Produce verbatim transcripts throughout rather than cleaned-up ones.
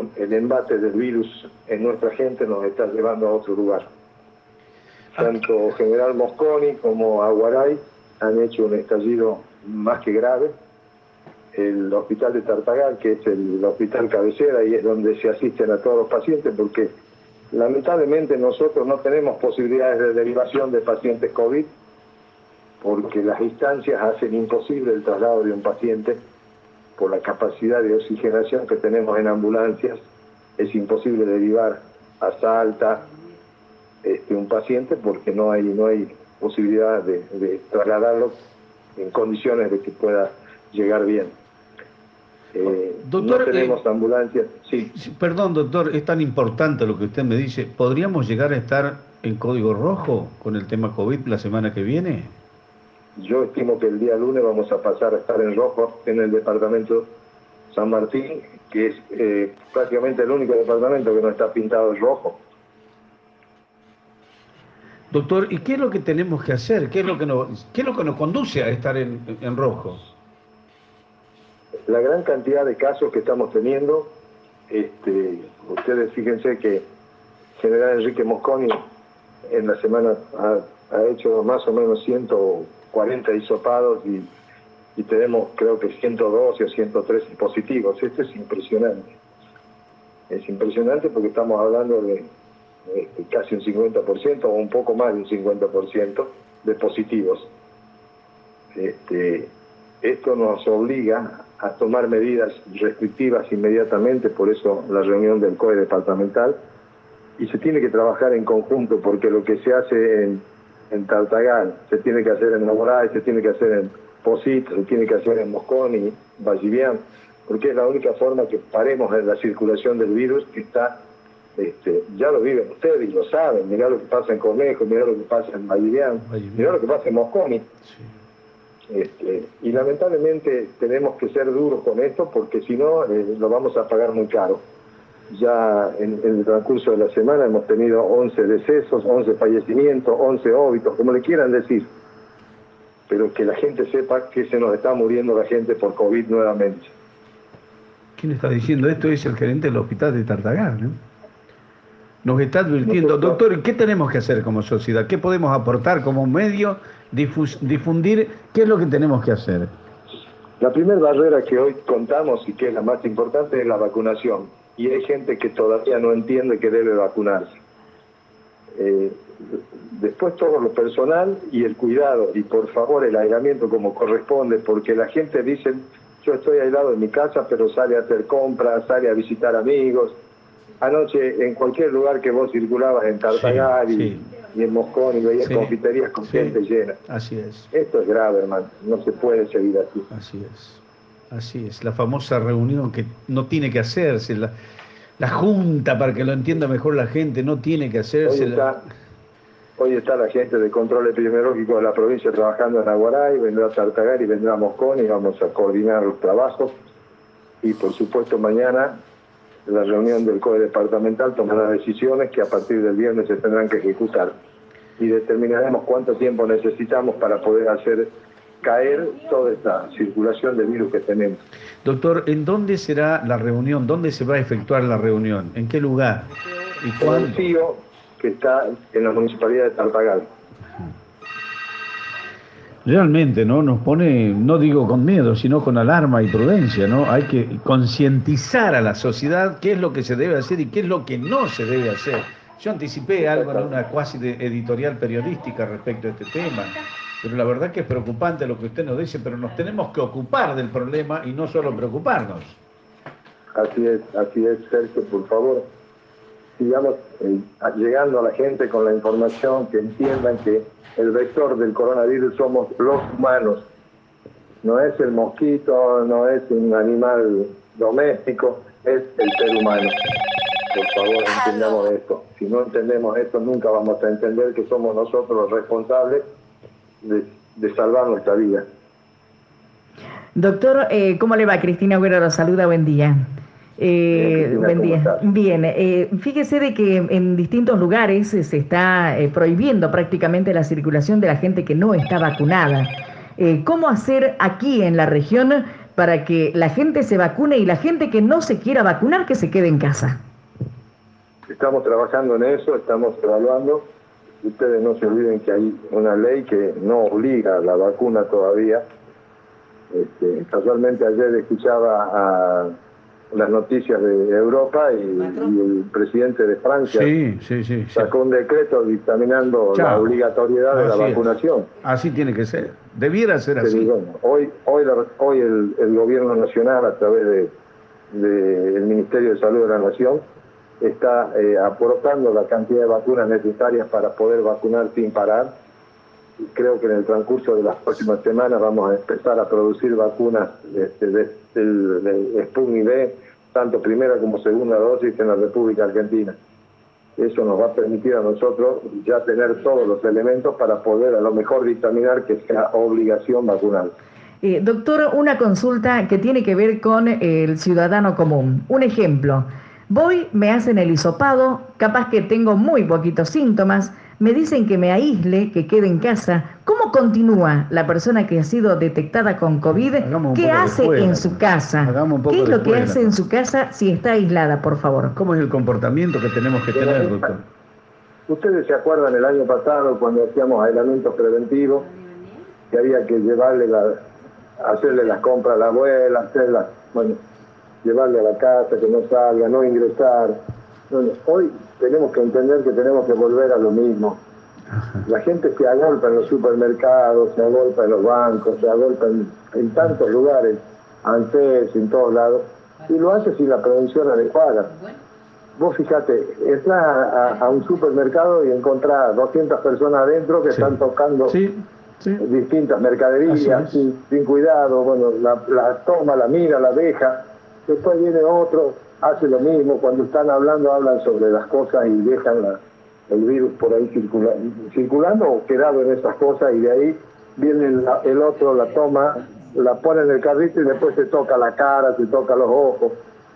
embargo, el embate del virus en nuestra gente nos está llevando a otro lugar. Tanto General Mosconi como Aguaray han hecho un estallido más que grave. El hospital de Tartagal, que es el hospital cabecera y es donde se asisten a todos los pacientes, porque lamentablemente nosotros no tenemos posibilidades de derivación de pacientes COVID, porque las instancias hacen imposible el traslado de un paciente por la capacidad de oxigenación que tenemos en ambulancias. Es imposible derivar a Salta este, un paciente porque no hay, no hay posibilidad de, de trasladarlo en condiciones de que pueda llegar bien. Eh, doctor, no tenemos eh, ambulancias. Sí. Perdón, doctor, es tan importante lo que usted me dice. ¿Podríamos llegar a estar en código rojo con el tema COVID la semana que viene? Yo estimo que el día lunes vamos a pasar a estar en rojo en el departamento San Martín, que es eh, prácticamente el único departamento que no está pintado en rojo. Doctor, ¿y qué es lo que tenemos que hacer? ¿Qué es lo que nos, qué es lo que nos conduce a estar en, en rojo? La gran cantidad de casos que estamos teniendo, este, ustedes fíjense que General Enrique Mosconi en la semana ha, ha hecho más o menos ciento cuarenta hisopados y, y tenemos creo que ciento doce o ciento trece positivos. Esto es impresionante. Es impresionante porque estamos hablando de, de, de casi un cincuenta por ciento o un poco más de un cincuenta por ciento de positivos. Este, esto nos obliga a tomar medidas restrictivas inmediatamente, por eso la reunión del C O E departamental, y se tiene que trabajar en conjunto, porque lo que se hace en, en Tartagal, se tiene que hacer en Aguaray, se tiene que hacer en Posito, se tiene que hacer en Mosconi, Vallivian, porque es la única forma que paremos en la circulación del virus que está, este, ya lo viven ustedes y lo saben. Mirá lo que pasa en Cornejo, mirá lo que pasa en Vallivian, mirá lo que pasa en Mosconi. Sí. Este, y lamentablemente tenemos que ser duros con esto porque si no eh, lo vamos a pagar muy caro. Ya en, en el transcurso de la semana hemos tenido once decesos, once fallecimientos, once óbitos, como le quieran decir. Pero que la gente sepa que se nos está muriendo la gente por COVID nuevamente. ¿Quién está diciendo esto? Es el gerente del hospital de Tartagal, ¿no? Nos está advirtiendo, Nosotros, doctor, ¿qué tenemos que hacer como sociedad? ¿Qué podemos aportar como medio, difus, difundir? ¿Qué es lo que tenemos que hacer? La primera barrera que hoy contamos y que es la más importante es la vacunación. Y hay gente que todavía no entiende que debe vacunarse. Eh, después todo lo personal y el cuidado, y por favor el aislamiento como corresponde, porque la gente dice, yo estoy aislado en mi casa, pero sale a hacer compras, sale a visitar amigos. Anoche en cualquier lugar que vos circulabas en Tartagal sí, y, sí. y en Mosconi veías sí, confiterías con sí, gente llena. Así es. Esto es grave, hermano, no se puede seguir así. Así es, así es. La famosa reunión que no tiene que hacerse, la, la junta, para que lo entienda mejor la gente, no tiene que hacerse. Hoy está, hoy está la gente de control epidemiológico de la provincia trabajando en Aguaray, vendrá a Tartagal y vendrá a Mosconi, y vamos a coordinar los trabajos. Y por supuesto mañana la reunión del C O E departamental tomará decisiones que a partir del viernes se tendrán que ejecutar. Y determinaremos cuánto tiempo necesitamos para poder hacer caer toda esta circulación del virus que tenemos. Doctor, ¿en dónde será la reunión? ¿Dónde se va a efectuar la reunión? ¿En qué lugar? ¿Y cuándo? En el C I O, que está en la municipalidad de Tartagal. Realmente, ¿no? Nos pone, no digo con miedo, sino con alarma y prudencia, ¿no? Hay que concientizar a la sociedad qué es lo que se debe hacer y qué es lo que no se debe hacer. Yo anticipé algo en una cuasi editorial periodística respecto a este tema, pero la verdad que es preocupante lo que usted nos dice, pero nos tenemos que ocupar del problema y no solo preocuparnos. Así es, así es, Sergio, por favor, sigamos eh, llegando a la gente con la información, que entiendan que el vector del coronavirus somos los humanos, no es el mosquito, no es un animal doméstico, es el ser humano. Por favor, entendamos esto. Si no entendemos esto, nunca vamos a entender que somos nosotros los responsables de, de salvar nuestra vida. Doctor, eh, ¿cómo le va? Cristina Agüero lo saluda, buen día. Eh, Bien, Cristina, buen ¿cómo día. estás? Bien, eh, fíjese de que en distintos lugares eh, se está eh, prohibiendo prácticamente la circulación de la gente que no está vacunada. Eh, ¿Cómo hacer aquí en la región para que la gente se vacune y la gente que no se quiera vacunar que se quede en casa? Estamos trabajando en eso, estamos evaluando. Ustedes no se olviden que hay una ley que no obliga a la vacuna todavía. Este, casualmente ayer escuchaba a las noticias de Europa y, y el presidente de Francia sí, sí, sí, sí. sacó un decreto dictaminando Chao. la obligatoriedad de Así la es. vacunación. Así tiene que ser. Debiera ser Pero, así. bueno, hoy hoy, la- hoy el, el gobierno nacional, a través de, de el Ministerio de Salud de la Nación, está eh, aportando la cantidad de vacunas necesarias para poder vacunar sin parar. Y creo que en el transcurso de las próximas semanas vamos a empezar a producir vacunas este, de, del, del Sputnik V, tanto primera como segunda dosis en la República Argentina. Eso nos va a permitir a nosotros ya tener todos los elementos para poder a lo mejor dictaminar que sea obligación vacunar. Eh, doctor, una consulta que tiene que ver con el ciudadano común. Un ejemplo, voy, me hacen el hisopado, capaz que tengo muy poquitos síntomas, me dicen que me aísle, que quede en casa. ¿Cómo continúa la persona que ha sido detectada con COVID? ¿Qué hace escuela, en su casa? Hagamos un poco ¿Qué es de lo que escuela, hace en su casa si está aislada, por favor? ¿Cómo es el comportamiento que tenemos que tener, doctor? Ustedes se acuerdan el año pasado cuando hacíamos aislamientos preventivos, que había que llevarle la, hacerle las compras a la abuela, hacerlas, bueno, llevarle a la casa, que no salga, no ingresar. Bueno, hoy tenemos que entender que tenemos que volver a lo mismo. La gente se agolpa en los supermercados, se agolpa en los bancos, se agolpa en, en tantos lugares, ANSES, en todos lados, y lo hace sin la prevención adecuada. Vos fijate, entras a, a, a un supermercado y encontrás doscientas personas adentro que sí. están tocando sí, sí. distintas mercaderías sin, sin cuidado, bueno, la, la toma, la mira, la deja, después viene otro, hace lo mismo, cuando están hablando hablan sobre las cosas y dejan la, el virus por ahí circula, circulando o quedado en esas cosas, y de ahí viene el, el otro, la toma, la pone en el carrito y después se toca la cara, se toca los ojos.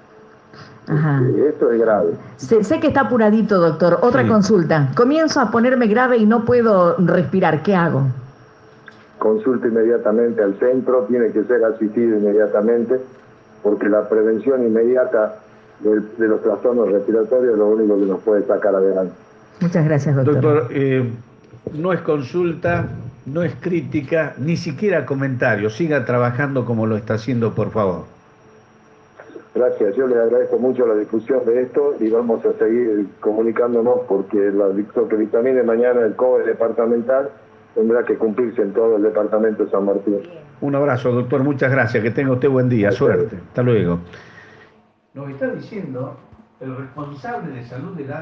Ajá. Esto es grave. Sé, sé que está apuradito, doctor. Otra sí. consulta. Comienzo a ponerme grave y no puedo respirar. ¿Qué hago? Consulte inmediatamente al centro. Tiene que ser asistido inmediatamente, porque la prevención inmediata de, de los trastornos respiratorios es lo único que nos puede sacar adelante. Muchas gracias, doctor. Doctor, eh, no es consulta, no es crítica, ni siquiera comentario. Siga trabajando como lo está haciendo, por favor. Gracias, yo les agradezco mucho la difusión de esto y vamos a seguir comunicándonos, porque lo que dictamine mañana el C O E departamental tendrá que cumplirse en todo el departamento de San Martín. Un abrazo, doctor, muchas gracias, que tenga usted buen día, suerte, hasta luego. Nos está diciendo el responsable de salud de la